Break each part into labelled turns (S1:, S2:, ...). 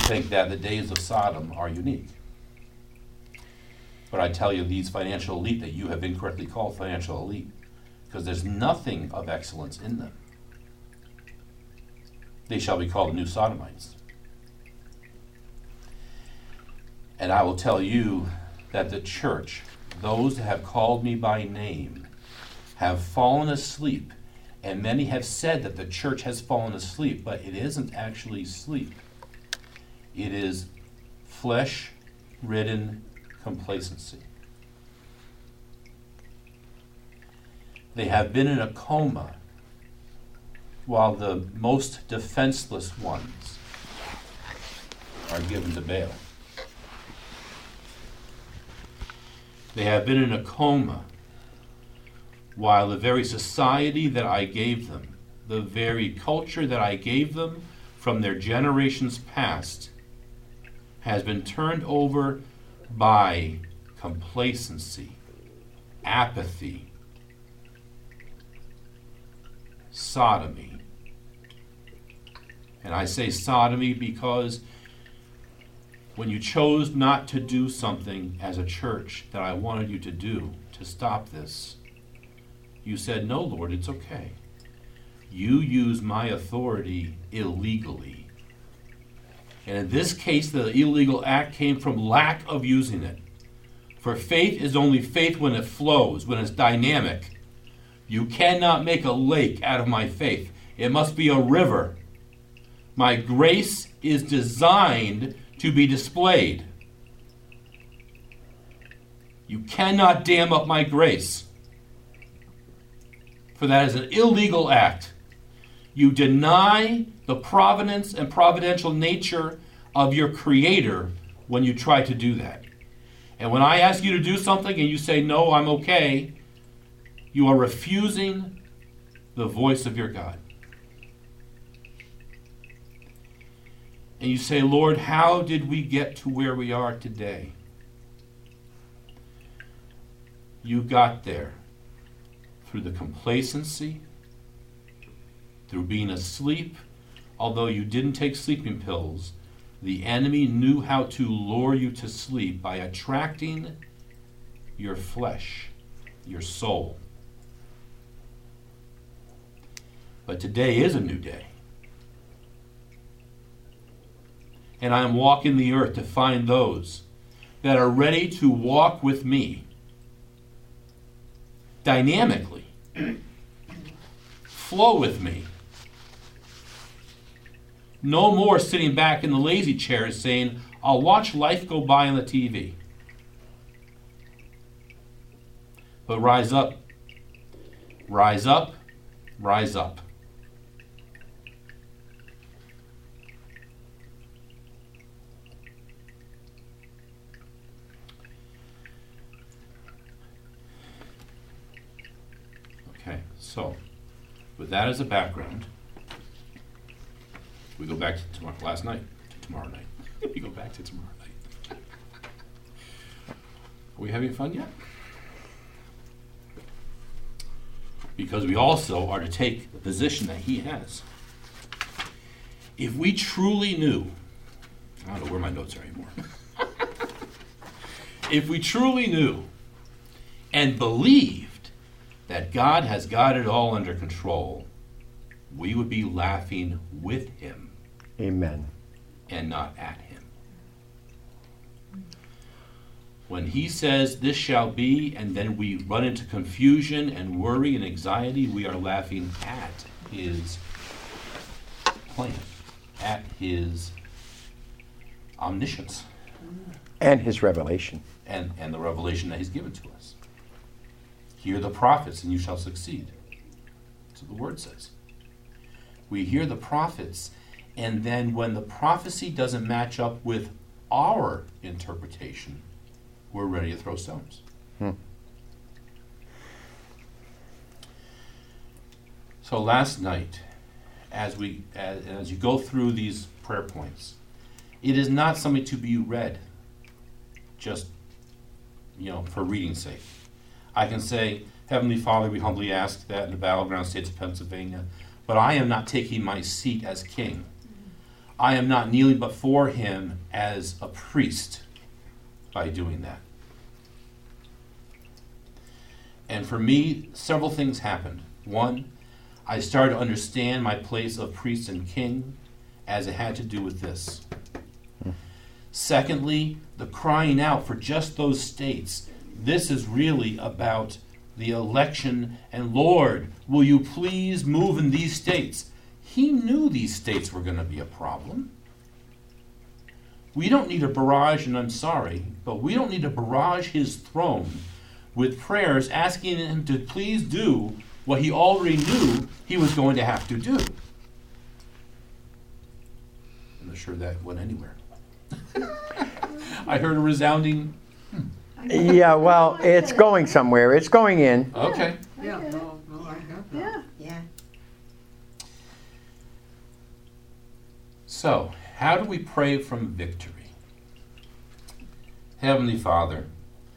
S1: think that the days of Sodom are unique. But I tell you, these financial elite that you have incorrectly called financial elite, because there's nothing of excellence in them, they shall be called the new Sodomites. And I will tell you that the church, those that have called me by name, have fallen asleep. And many have said that the church has fallen asleep, but it isn't actually sleep. It is flesh-ridden complacency. They have been in a coma while the most defenseless ones are given to Baal. They have been in a coma while the very society that I gave them, the very culture that I gave them from their generations past, has been turned over by complacency, apathy, sodomy. And I say sodomy because when you chose not to do something as a church that I wanted you to do to stop this, you said, "No, Lord, it's okay. You use my authority illegally." And in this case, the illegal act came from lack of using it. For faith is only faith when it flows, when it's dynamic. You cannot make a lake out of my faith. It must be a river. My grace is designed to be displayed. You cannot dam up my grace, for that is an illegal act. You deny the providence and providential nature of your Creator when you try to do that. And when I ask you to do something and you say, "No, I'm okay," you are refusing the voice of your God. And you say, "Lord, how did we get to where we are today?" You got there through the complacency, through being asleep. Although you didn't take sleeping pills, the enemy knew how to lure you to sleep by attracting your flesh, your soul. But today is a new day. And I am walking the earth to find those that are ready to walk with me dynamically. Flow with me. No more sitting back in the lazy chairs saying, "I'll watch life go by on the TV." But rise up. Rise up. Rise up. Okay, so with that as a background, we go back to tomorrow night. We go back to tomorrow night. Are we having fun yet? Because we also are to take the position that he has. If we truly knew, I don't know where my notes are anymore. If we truly knew and believed that God has got it all under control, we would be laughing with him.
S2: Amen.
S1: And not at him. When he says, "This shall be," and then we run into confusion and worry and anxiety, we are laughing at his plan, at his omniscience.
S2: And his revelation.
S1: And the revelation that he's given to us. Hear the prophets and you shall succeed. That's what the word says. We hear the prophets, and then when the prophecy doesn't match up with our interpretation, we're ready to throw stones. So last night, as you go through these prayer points, it is not something to be read just, for reading's sake. I can say, "Heavenly Father, we humbly ask that in the battleground states of Pennsylvania," but I am not taking my seat as king. I am not kneeling before him as a priest by doing that. And for me, several things happened. One, I started to understand my place of priest and king as it had to do with this. Secondly, the crying out for just those states. This is really about the election, and Lord, will you please move in these states? He knew these states were going to be a problem. We don't need a barrage, and I'm sorry, but we don't need to barrage his throne with prayers asking him to please do what he already knew he was going to have to do. I'm not sure that went anywhere. I heard a resounding,
S2: Yeah, well, it's going somewhere. It's going in.
S1: okay.
S3: Yeah, no, I got that.
S4: Yeah.
S1: So, how do we pray from victory? Heavenly Father,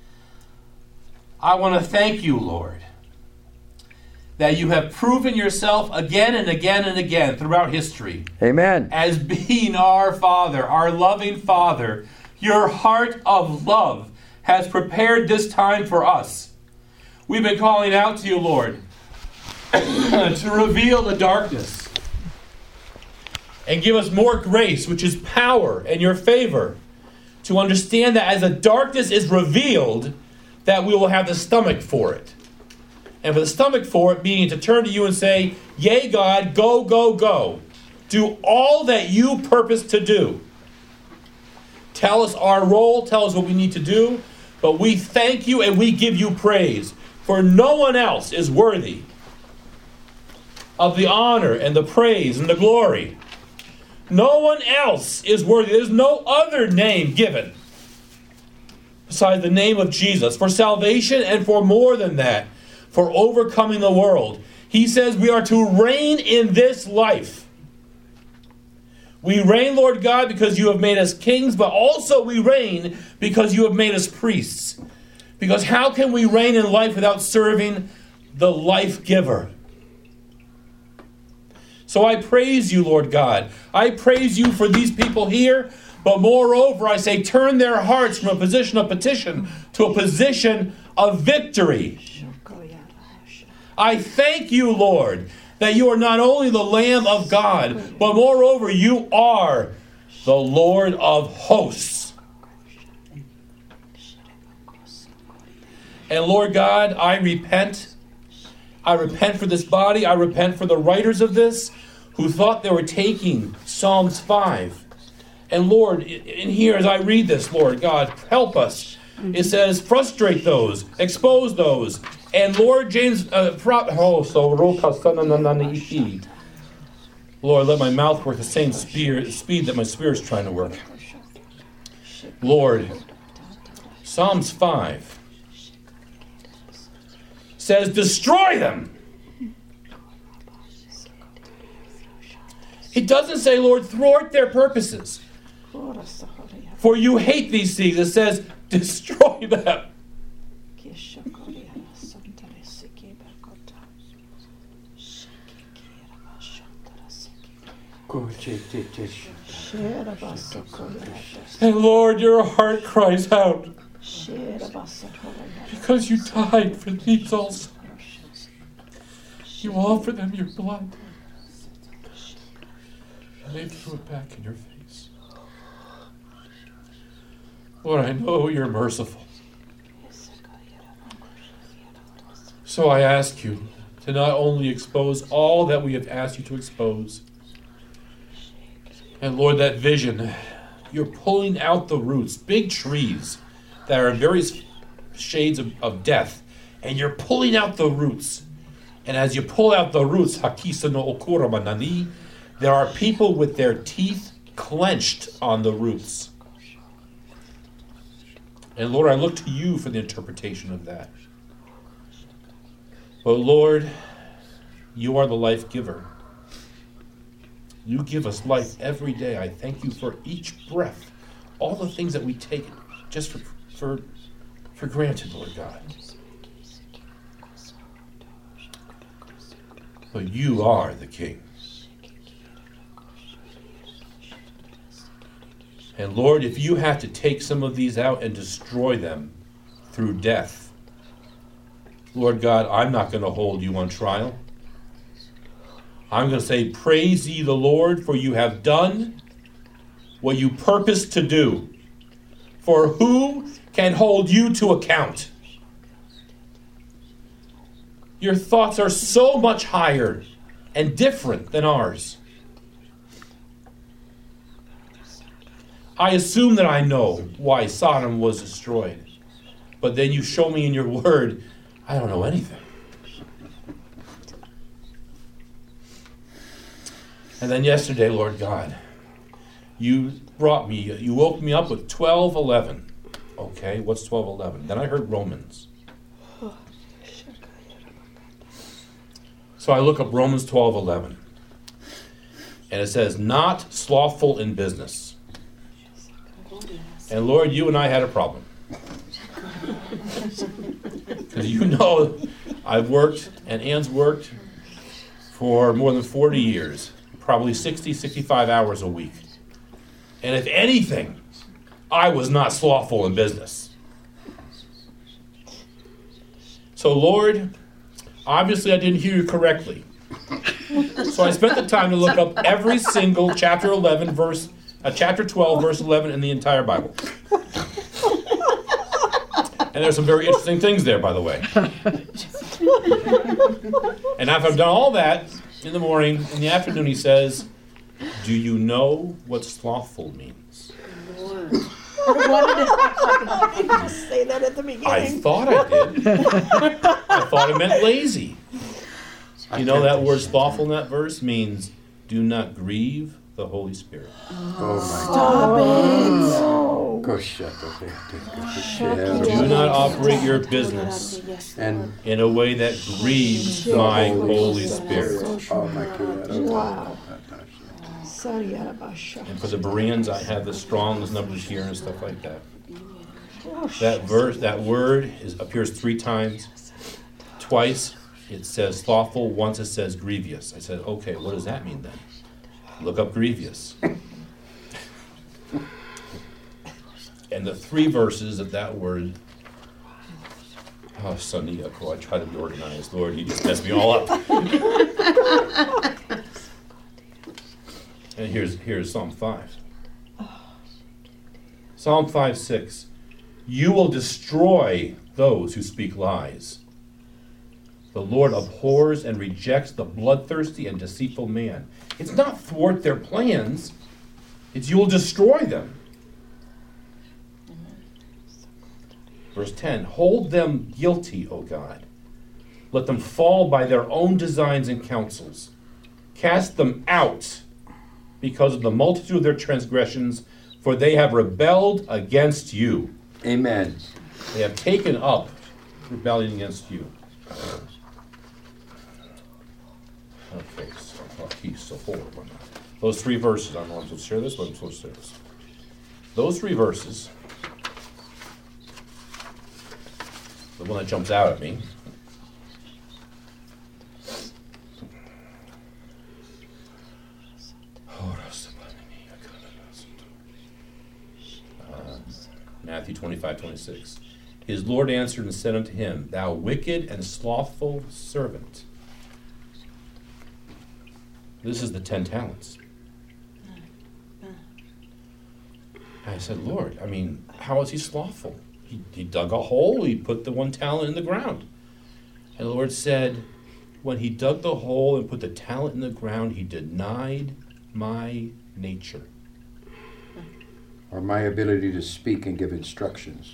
S1: I want to thank you, Lord, that you have proven yourself again and again and again throughout history
S2: Amen.
S1: as being our Father, our loving Father. Your heart of love has prepared this time for us. We've been calling out to you, Lord, to reveal the darkness and give us more grace, which is power and your favor, to understand that as the darkness is revealed, that we will have the stomach for it. And for the stomach for it being to turn to you and say, yea, God, go, go, go. Do all that you purpose to do. Tell us our role, tell us what we need to do, but we thank you and we give you praise, for no one else is worthy of the honor and the praise and the glory. No one else is worthy. There's no other name given besides the name of Jesus for salvation and for more than that, for overcoming the world. He says we are to reign in this life. We reign, Lord God, because you have made us kings, but also we reign because you have made us priests. Because how can we reign in life without serving the life giver? So I praise you, Lord God. I praise you for these people here, but moreover, I say turn their hearts from a position of petition to a position of victory. I thank you, Lord, that you are not only the Lamb of God, but moreover, you are the Lord of hosts. And Lord God, I repent. I repent for this body. I repent for the writers of this who thought they were taking Psalms 5. And Lord, in here as I read this, Lord God, help us. It says, frustrate those, expose those. And Lord James, Lord, let my mouth work the same speed that my spirit's trying to work. Lord, Psalms 5 says, destroy them. It doesn't say, Lord, thwart their purposes. For you hate these things. It says, destroy them. And Lord, your heart cries out because you died for these also. You offer them your blood. And they threw it back in your face. Lord, I know you're merciful. So I ask you to not only expose all that we have asked you to expose, and Lord, that vision, you're pulling out the roots, big trees that are in various shades of death, and you're pulling out the roots. And as you pull out the roots, Hakisa no okura manani, there are people with their teeth clenched on the roots. And Lord, I look to you for the interpretation of that. But Lord, you are the life giver. You give us life every day. I thank you for each breath, all the things that we take just for granted, Lord God. But you are the King. And Lord, if you have to take some of these out and destroy them through death, Lord God, I'm not going to hold you on trial. I'm going to say, praise ye the Lord, for you have done what you purposed to do. For who can hold you to account? Your thoughts are so much higher and different than ours. I assume that I know why Sodom was destroyed. But then you show me in your word, I don't know anything. And then yesterday, Lord God, you woke me up with 12:11. Okay, what's 12:11? Then I heard Romans. So I look up Romans 12:11. And it says, not slothful in business. And Lord, you and I had a problem. Because you know I've worked, and Ann's worked for more than 40 years. Probably 60, 65 hours a week. And if anything, I was not slothful in business. So Lord, obviously I didn't hear you correctly. So I spent the time to look up every single chapter 11 verse, chapter 12 verse 11 in the entire Bible. And there's some very interesting things there, by the way. And after I've done all that, in the morning, in the afternoon, he says, do you know what slothful means?
S4: I say that at the beginning.
S1: I thought I did. I thought it meant lazy. You know that word slothful in that verse means do not grieve the Holy Spirit.
S2: Oh my God.
S1: Do not operate your business
S2: And
S1: in a way that grieves my Holy Spirit.
S2: oh my God.
S4: Wow.
S1: And for the Bereans, I have the Strong's numbers here and stuff like that. That word appears 3 times. Twice it says thoughtful, once it says grievous. I said, okay, what does that mean then? Look up grievous. And the 3 verses of that word, Saniako, I try to be organized. Lord, he just messed me all up. And here's Psalm 5. Psalm 5:6. You will destroy those who speak lies. The Lord abhors and rejects the bloodthirsty and deceitful man. It's not thwart their plans. It's you will destroy them. Verse 10. Hold them guilty, O God. Let them fall by their own designs and counsels. Cast them out because of the multitude of their transgressions, for they have rebelled against you.
S2: Amen.
S1: They have taken up rebellion against you. Okay, so forward. Those 3 verses, I don't know if I'm supposed to share this, but I'm supposed to share this. Those 3 verses, the one that jumps out at me, Matthew 25:26. His Lord answered and said unto him, thou wicked and slothful servant. This is the 10 talents. I said, Lord, how is he slothful? He dug a hole, he put the 1 talent in the ground. And the Lord said, when he dug the hole and put the talent in the ground, he denied my nature.
S2: Or my ability to speak and give instructions.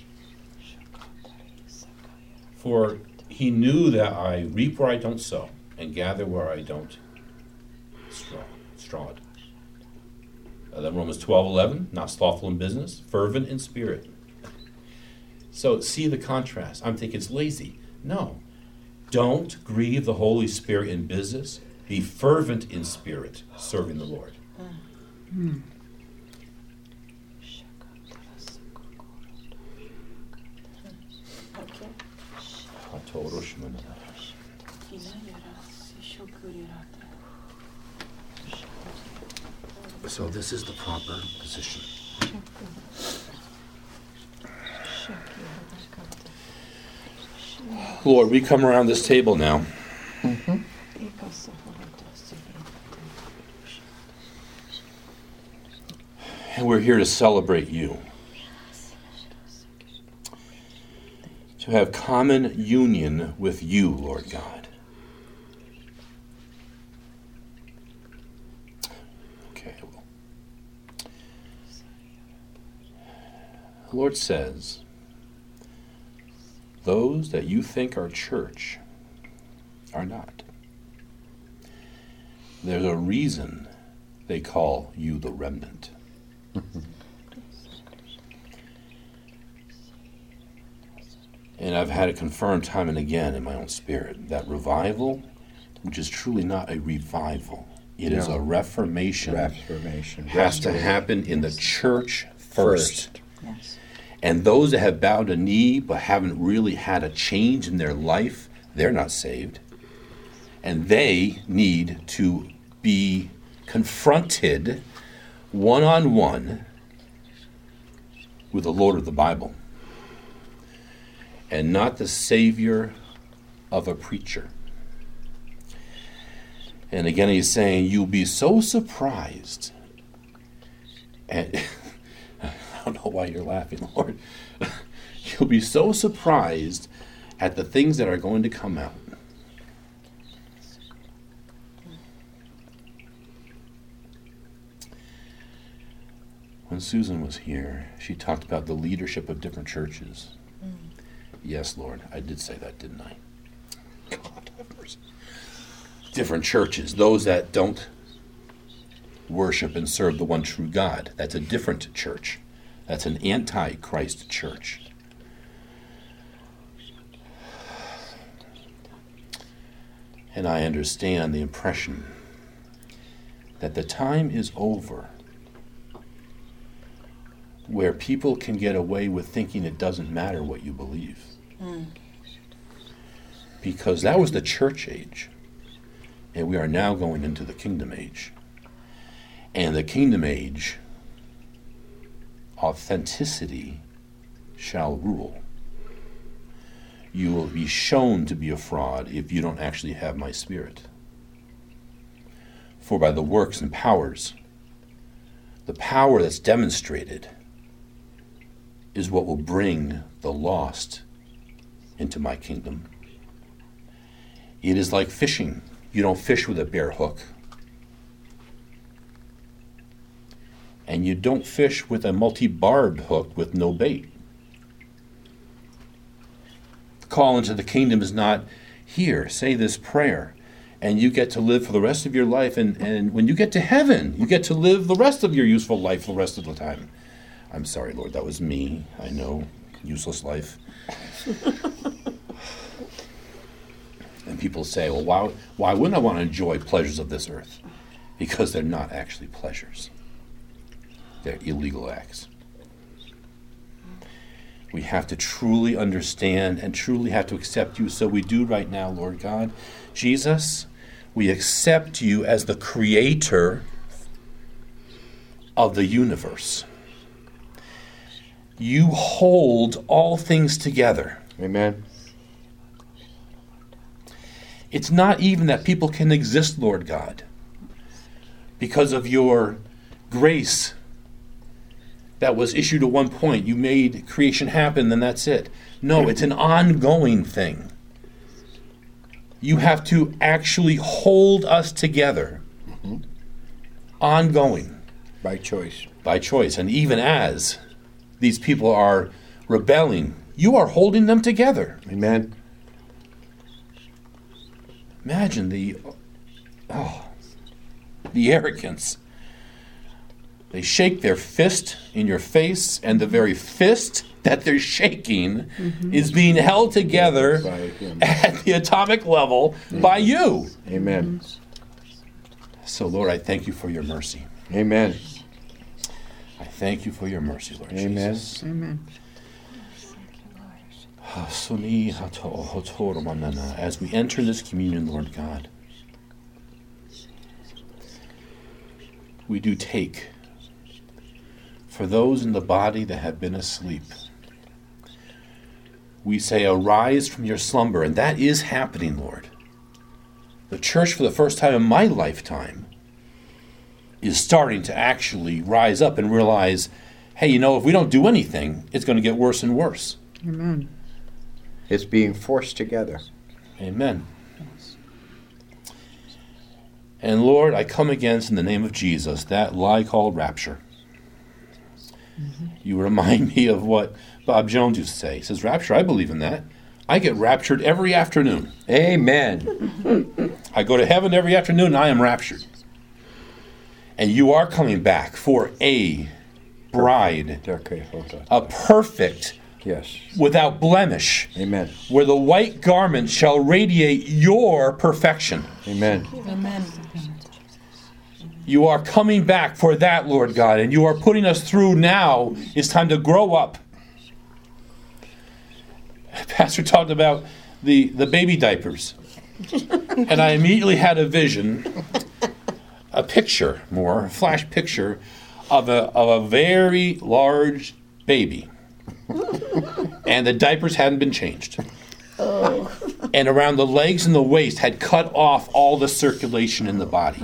S1: For he knew that I reap where I don't sow, and gather where I don't straw it. Then Romans 12:11, not slothful in business, fervent in spirit. So see the contrast. I'm thinking it's lazy. No. Don't grieve the Holy Spirit in business. Be fervent in spirit, serving the Lord. So this is the proper position. Lord, we come around this table now. And we're here to celebrate you. To have common union with you, Lord God. Okay, well. The Lord says, those that you think are church are not. There's a reason they call you the remnant. And I've had it confirmed time and again in my own spirit that revival, which is truly not a revival, it is a reformation.
S2: Reformation.
S1: Has to happen in the church first.
S4: Yes.
S1: And those that have bowed a knee but haven't really had a change in their life, they're not saved. And they need to be confronted one-on-one with the Lord of the Bible. And not the savior of a preacher. And again, he's saying, you'll be so surprised. And I don't know why you're laughing, Lord. You'll be so surprised at the things that are going to come out. When Susan was here, she talked about the leadership of different churches. Yes, Lord, I did say that, didn't I? God have mercy. Different churches, those that don't worship and serve the one true God. That's a different church. That's an anti-Christ church. And I understand the impression that the time is over where people can get away with thinking it doesn't matter what you believe. Because that was the church age. And we are now going into the kingdom age. And the kingdom age, authenticity shall rule. You will be shown to be a fraud if you don't actually have my Spirit. For by the works and powers, the power that's demonstrated is what will bring the lost into my kingdom. It is like fishing. You don't fish with a bare hook. And you don't fish with a multi-barbed hook with no bait. The call into the kingdom is not, here, say this prayer, and you get to live for the rest of your life, and when you get to heaven, you get to live the rest of your useful life the rest of the time. I'm sorry, Lord, that was me. I know, useless life. And people say, well, why wouldn't I want to enjoy pleasures of this earth? Because they're not actually pleasures. They're illegal acts. We have to truly understand and truly have to accept you. So we do right now, Lord God. Jesus, we accept you as the creator of the universe. You hold all things together.
S2: Amen.
S1: It's not even that people can exist, Lord God, because of your grace that was issued at one point. You made creation happen, then that's it. No, it's an ongoing thing. You have to actually hold us together. Ongoing.
S2: By choice.
S1: By choice. And even as these people are rebelling, you are holding them together.
S2: Amen.
S1: Imagine the arrogance. They shake their fist in your face, and the very fist that they're shaking is being held together at the atomic level by you.
S2: Amen.
S1: So, Lord, I thank you for your mercy.
S2: Amen.
S1: I thank you for your mercy, Lord
S2: Amen.
S1: Jesus.
S3: Amen.
S1: As we enter this communion, Lord God, we do take for those in the body that have been asleep. We say, arise from your slumber, and that is happening, Lord. The church, for the first time in my lifetime, is starting to actually rise up and realize, hey, if we don't do anything, it's going to get worse and worse.
S4: Amen.
S2: It's being forced together.
S1: Amen. And Lord, I come against, in the name of Jesus, that lie called rapture. You remind me of what Bob Jones used to say. He says, rapture, I believe in that. I get raptured every afternoon.
S2: Amen.
S1: I go to heaven every afternoon and I am raptured. And you are coming back for a bride,
S2: Okay, hold on.
S1: a perfect,
S2: Yes.
S1: without blemish,
S2: Amen.
S1: where the white garment shall radiate your perfection.
S2: Amen.
S5: Amen.
S1: You are coming back for that, Lord God, and you are putting us through now. It's time to grow up. Pastor talked about the baby diapers. And I immediately had a vision, a flash picture of a very large baby. And the diapers hadn't been changed. And around the legs and the waist had cut off all the circulation in the body.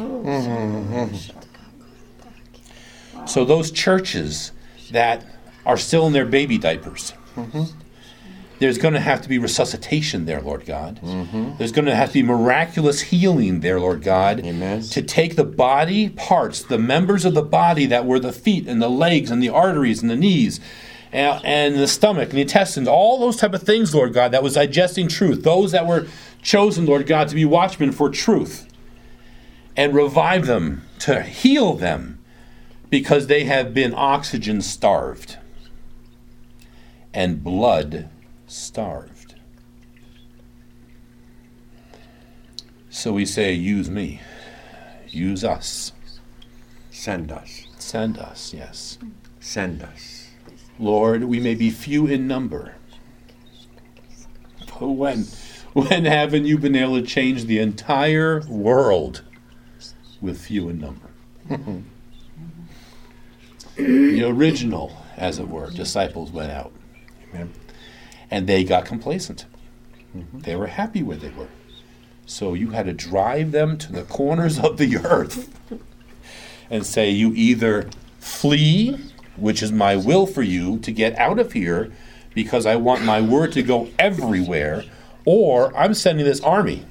S1: So those churches that are still in their baby diapers, there's going to have to be resuscitation there, Lord God. There's going to have to be miraculous healing there, Lord God.
S2: Amen.
S1: To take the body parts, the members of the body that were the feet and the legs and the arteries and the knees, and the stomach and the intestines, all those type of things, Lord God, that was digesting truth. Those that were chosen, Lord God, to be watchmen for truth. And revive them, to heal them, because they have been oxygen starved and blood starved. So we say, use me. Use us.
S2: Send us.
S1: Send us, yes.
S2: Send us.
S1: Lord, we may be few in number. But when haven't you been able to change the entire world with few in number? The original, as it were, disciples went out.
S2: Amen.
S1: And they got complacent. They were happy where they were. So you had to drive them to the corners of the earth and say, you either flee, which is my will for you to get out of here because I want my word to go everywhere, or I'm sending this army.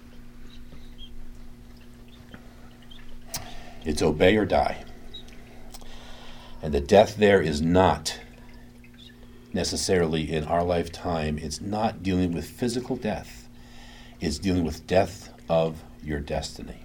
S1: It's obey or die. And the death there is not necessarily in our lifetime. It's not dealing with physical death. It's dealing with death of your destiny.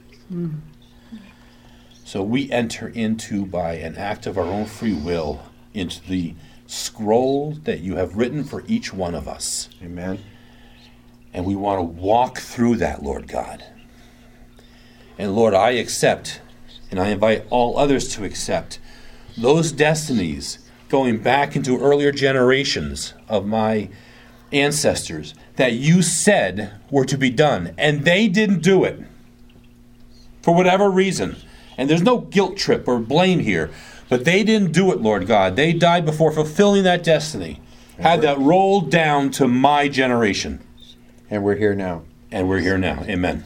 S1: So we enter into, by an act of our own free will, into the scroll that you have written for each one of us.
S2: Amen.
S1: And we want to walk through that, Lord God. And Lord, I accept, and I invite all others to accept, those destinies going back into earlier generations of my ancestors that you said were to be done, and they didn't do it for whatever reason. And there's no guilt trip or blame here, but they didn't do it, Lord God. They died before fulfilling that destiny. Had that rolled down to my generation.
S2: And we're here now.
S1: And we're here now. Amen.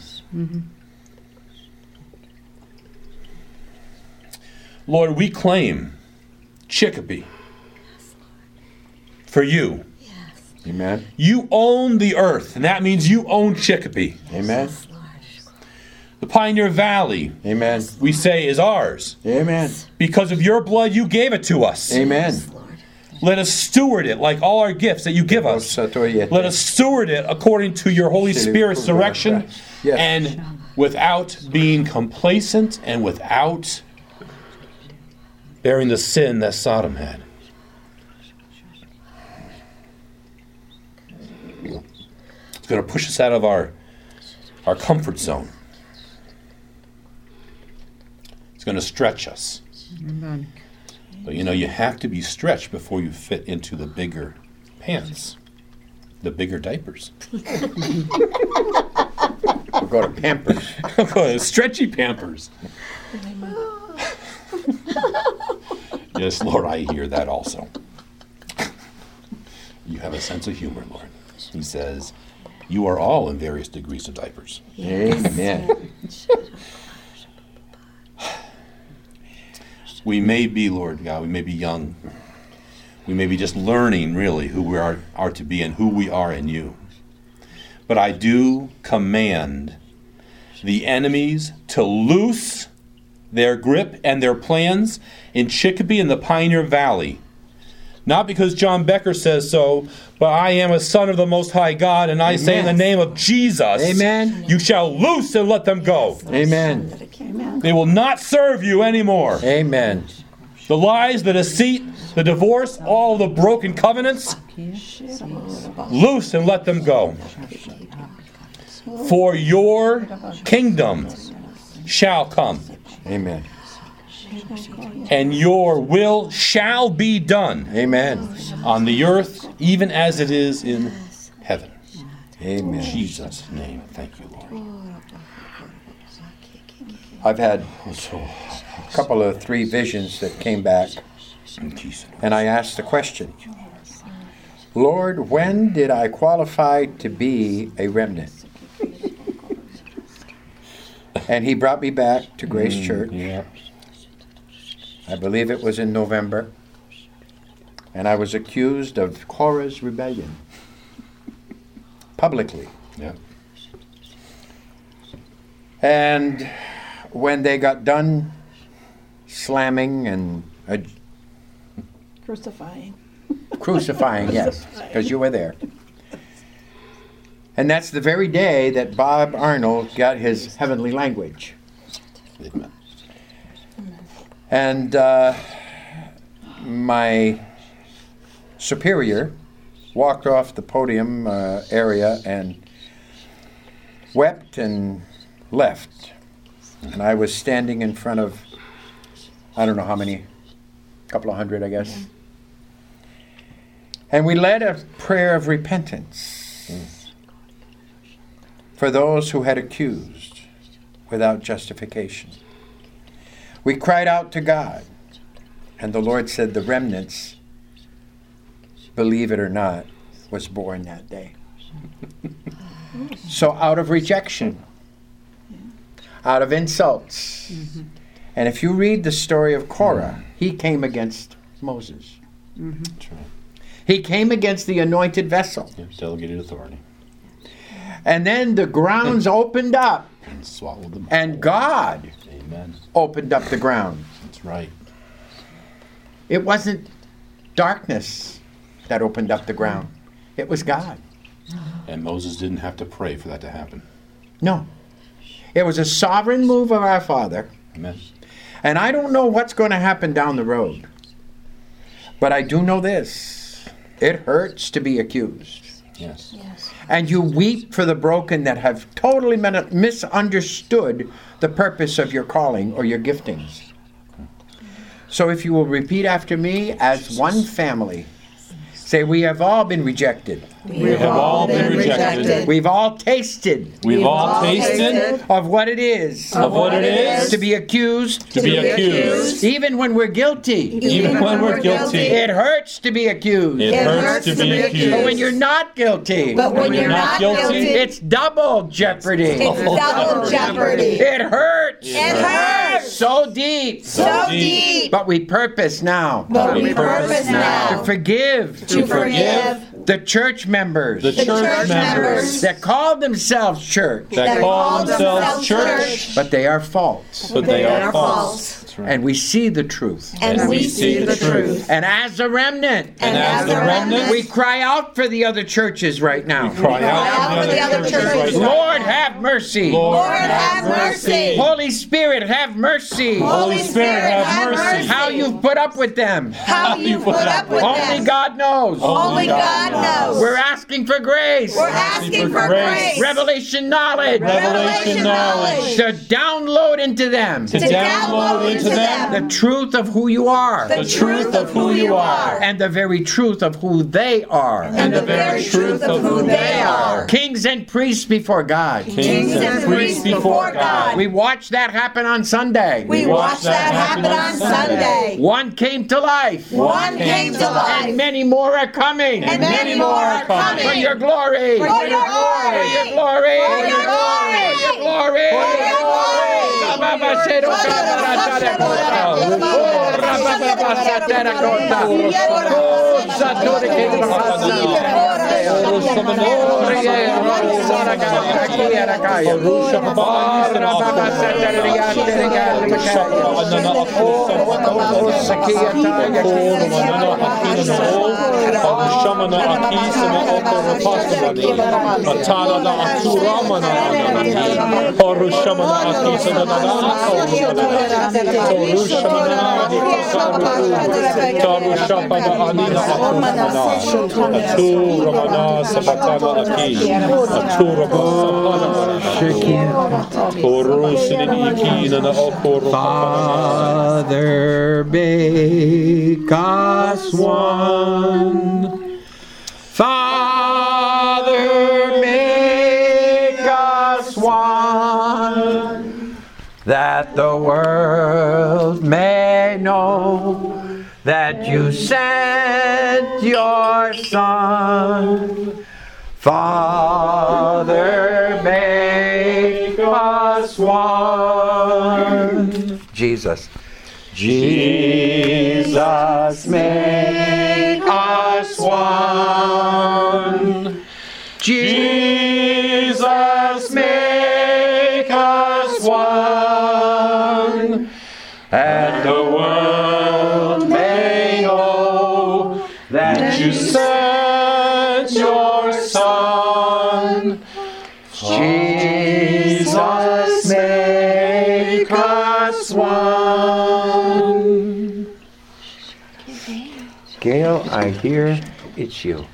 S1: Lord, we claim Chicopee for you.
S2: Amen.
S1: You own the earth, and that means you own Chicopee.
S2: Amen.
S1: The Pioneer Valley,
S2: Amen.
S1: we say, is ours.
S2: Amen.
S1: Because of your blood, you gave it to us.
S2: Amen.
S1: Let us steward it like all our gifts that you give us. Let us steward it according to your Holy Spirit's direction,
S2: Yes.
S1: and without being complacent and without bearing the sin that Sodom had. It's going to push us out of our comfort zone. It's going to stretch us.
S4: Amen.
S1: But you have to be stretched before you fit into the bigger pants, the bigger diapers.
S2: We'll go to Pampers.
S1: Stretchy Pampers. Yes, Lord, I hear that also. You have a sense of humor, Lord. He says, you are all in various degrees of diapers.
S2: Amen.
S1: We may be, Lord God, we may be young. We may be just learning, really, who we are to be and who we are in you. But I do command the enemies to loose their grip and their plans in Chicopee and the Pioneer Valley. Not because John Becker says so, but I am a son of the Most High God, and I say in the name of Jesus,
S2: Amen.
S1: You shall loose and let them go.
S2: Amen.
S1: They will not serve you anymore.
S2: Amen.
S1: The lies, the deceit, the divorce, all the broken covenants, loose and let them go. For your kingdom shall come,
S2: Amen.
S1: and your will shall be done
S2: Amen.
S1: on the earth, even as it is in heaven.
S2: Amen.
S1: In Jesus' name, thank you, Lord.
S2: I've had a couple of 3 visions that came back,
S1: In Jesus' name.
S2: and I asked the question, Lord, when did I qualify to be a remnant? And he brought me back to Grace Church.
S1: Yeah.
S2: I believe it was in November. And I was accused of Korah's rebellion. Publicly.
S1: Yeah.
S2: And when they got done slamming and
S4: Crucifying.
S2: crucifying, yes, because you were there. And that's the very day that Bob Arnold got his heavenly language.
S1: Amen.
S2: And my superior walked off the podium area and wept and left. And I was standing in front of, I don't know how many, a couple of hundred, I guess. And we led a prayer of repentance for those who had accused without justification. We cried out to God, and the Lord said the remnants, believe it or not, was born that day. So out of rejection, out of insults, and if you read the story of Korah, he came against Moses.
S1: That's right.
S2: He came against the anointed vessel.
S1: Yeah, delegated authority.
S2: And then the grounds opened up,
S1: And swallowed them.
S2: and God
S1: Amen.
S2: opened up the ground.
S1: That's right.
S2: It wasn't darkness that opened up the ground. It was God.
S1: And Moses didn't have to pray for that to happen.
S2: No. It was a sovereign move of our Father.
S1: Amen.
S2: And I don't know what's going to happen down the road. But I do know this. It hurts to be accused.
S1: Yes.
S2: And you weep for the broken that have totally misunderstood the purpose of your calling or your giftings. So if you will repeat after me as one family, say, we have all been rejected.
S1: We have all been rejected.
S2: We've all tasted
S1: We've all tasted
S2: of what it is
S1: of what it is
S2: to be accused,
S1: to be accused,
S2: even when we're guilty.
S1: even when we're guilty.
S2: It hurts to be accused.
S1: It hurts to be accused.
S2: But when you're not guilty,
S5: But when you're not guilty,
S2: it's double jeopardy.
S5: it's double jeopardy.
S2: It hurts.
S5: It hurts
S2: So deep.
S5: so deep.
S2: But we purpose now
S5: But we purpose
S2: to
S5: now
S2: forgive
S5: to forgive
S2: the church members
S1: The church members
S2: that call themselves church,
S1: that call themselves church,
S2: but they are false.
S1: but they are false. That's right.
S2: And we see the truth.
S5: And we see the truth.
S2: And as a remnant,
S5: And as the remnant,
S2: we cry out for the other churches right now.
S1: Cry out
S5: for the other churches.
S2: Lord, have mercy.
S5: Lord, have mercy.
S2: Holy Spirit, have mercy.
S5: Holy Spirit, have mercy.
S2: How you've put up with them.
S5: How you put up with
S2: Only
S5: them.
S2: God knows.
S5: Only God knows.
S2: We're asking asking for grace.
S4: We're asking for grace.
S2: Revelation knowledge.
S5: Revelation knowledge.
S2: To download into them.
S5: To download into them
S2: The truth of who you are.
S4: The truth of who you are.
S2: And the very truth of who they are.
S4: And the very truth of who they are.
S2: Kings and priests before God.
S4: Kings and priests before God.
S2: We watched that happen on Sunday.
S4: We watched that happen on Sunday.
S2: One came to life.
S4: One came to life.
S2: And many more are coming.
S4: And many more are coming.
S2: For your glory.
S4: For your glory.
S2: For your glory.
S4: For your glory.
S2: For your glory.
S4: For your Father, make us one. Father, make us one, that the world may know that you sent your Son. Father, make us one. Jesus. Jesus, make us one. Jesus, make us one. And the world may know that you sent your Son. Jesus, make us one. Gail, I hear it's you.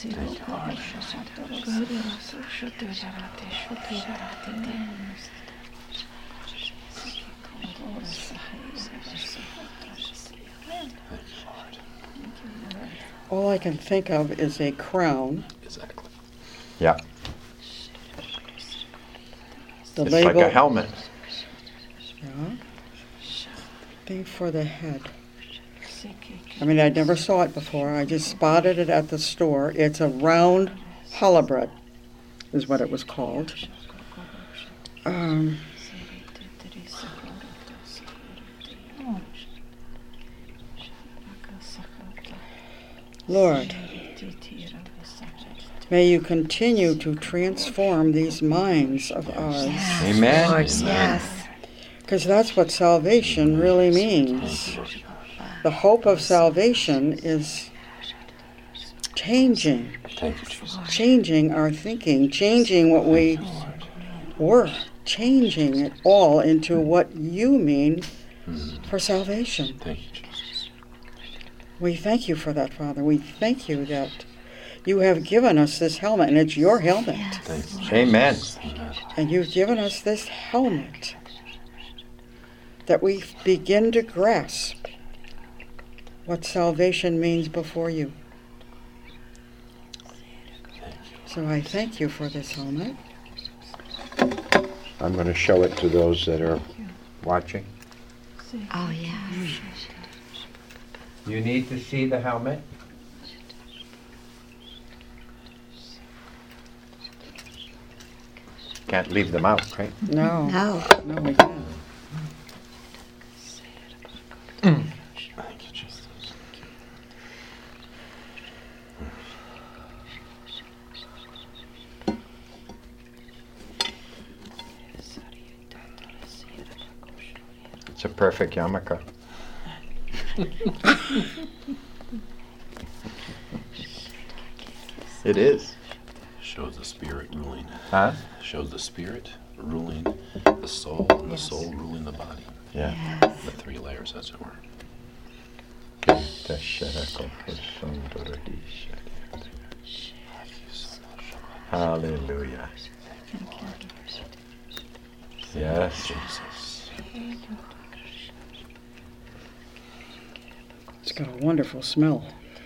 S3: All I can think of is a crown.
S1: Exactly.
S2: Yeah.
S3: The
S2: It's
S3: label.
S2: like a helmet.
S3: Yeah. Thing for the head. I mean, I never saw it before. I just spotted it at the store. It's a round halibut, is what it was called. Lord, may you continue to transform these minds of ours.
S2: Amen.
S3: Because that's what salvation really means. The hope of salvation is changing.
S1: Thank you, Jesus.
S3: Changing our thinking, changing what we were, changing it all into what you mean for salvation.
S1: Thank you, Jesus.
S3: We thank you for that, Father. We thank you that you have given us this helmet, and it's your helmet.
S1: Thank you, Jesus.
S2: Amen.
S3: And you've given us this helmet that we begin to grasp what salvation means before you. So I thank you for this helmet.
S2: I'm going to show it to those that are watching.
S4: Oh, yeah.
S2: You need to see the helmet. Can't leave them out, right?
S3: No.
S4: No.
S3: No, we can't.
S1: Thank you, Jesus.
S2: It's a perfect yarmulke. It is.
S1: Shows the Spirit ruling.
S2: Huh?
S1: Shows the Spirit ruling the soul, and the soul ruling the body.
S2: Yeah.
S1: The three layers, as it were.
S4: Hallelujah. Yes, Jesus.
S3: It's got a wonderful smell.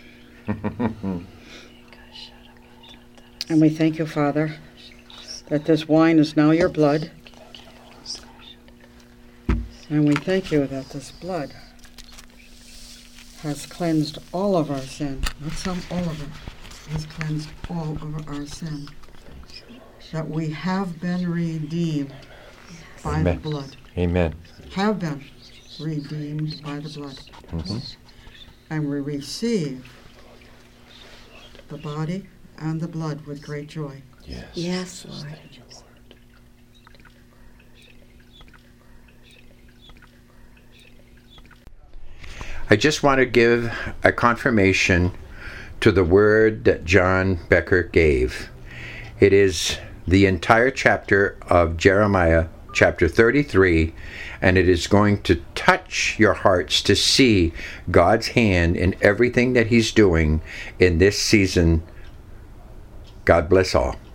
S3: And we thank you, Father, that this wine is now your blood. And we thank you that this blood has cleansed all of our sin. Not some, all of it. Has cleansed all of our sin. That we have been redeemed by
S4: Amen.
S3: the blood.
S4: Amen.
S3: Have been redeemed by the blood. And we receive the body and the blood with great joy.
S4: Yes.
S6: Yes, Lord.
S2: I just want to give a confirmation to the word that John Becker gave. It is the entire chapter of Jeremiah, chapter 33, and it is going to touch your hearts to see God's hand in everything that He's doing in this season. God bless all.